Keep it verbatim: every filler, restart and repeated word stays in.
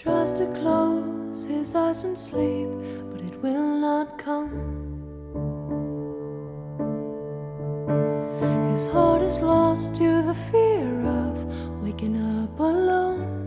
tries to close his eyes and sleep, but it will not come. His heart is lost to the fear of waking up alone.